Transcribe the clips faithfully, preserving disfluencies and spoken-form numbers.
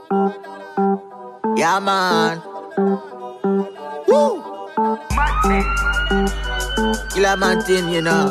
Yeah, man. Woo! Killer Martin, you know.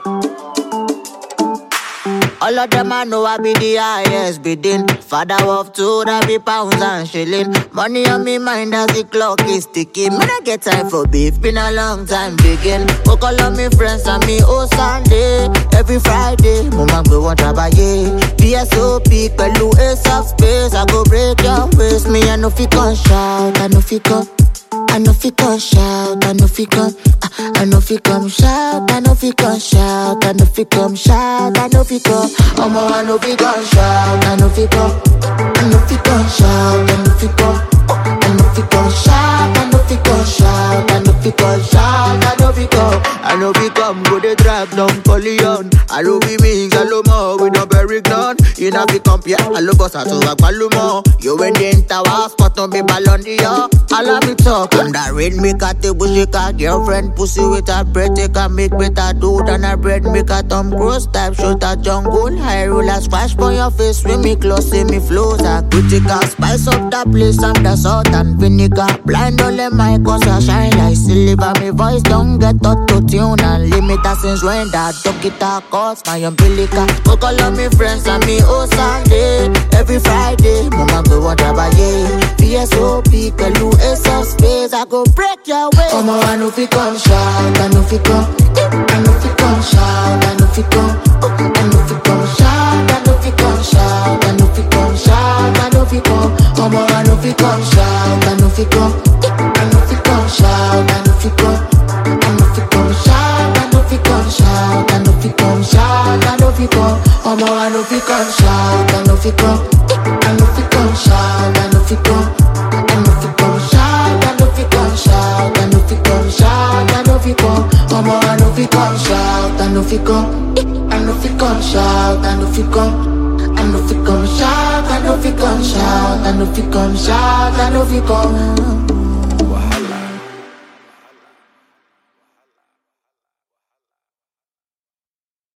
All of them I know I be the highest bidding. Father of two, that be pounds and shilling. Money on me mind as the clock is ticking. Man, I get time for beef, been a long time begin. Go call on me friends and me oh Sunday. Every Friday, mama go want to buy it. P S O P, pelu ace of space. I go break your waist. Me I know fi come shout, I know fi come. I know fi come shout, I know fi come. I know fi come shout, I know fi come shout, I know fi come shout, I know fi come. Omo, I know fi come shout, I know fi come. I know fi come shout, I know fi come. I know fi come shout, I know fi come shout, I know fi come shout, I know fi come. I know fi come, go dey drive down Corleone. I know fi mix a lo more with no berry gun. You know fi compare, I lo boss out to a palumo. You when they enter our spot, no be ballon d'or. I love me talk. That rain make a table shaker, girlfriend pussy with a bread taker, make better dude and a bread make a Tom Cruise type shot a jungle. High roller splash for your face when me close, see me flows a critical. Spice up the place and the salt and vinegar. Blind all them my cause I shine like silver. Me voice don't get auto tune and limiter since when that dog guitar cuts my umbilical. Go call on me friends and me oh Sunday. Every Friday, mama go want to buy it. P S O P, pelu ace of space. I go break your way. Come on, I know fi come shout, I know fi come. I know fi come shout, I know fi come. I know fi come shout, I know fi come shout, I know fi come shout, I know fi come. Come on, I know fi come shout, I know fi come. I know fi come shout, I know fi come. I know fi come shout, I know fi come shout, I know fi come shout, I know fi come. Come on, I know fi come shout, I know fi come. I know fi come shout, I know fi come. I know fi come shout, I know fi come shout, I know fi come shout, I know fi come. Come on, I know fi come shout, I know fi come. I know fi come shout, I know fi come. I know fi come shout, I know fi come shout, I know fi come shout, I know fi come.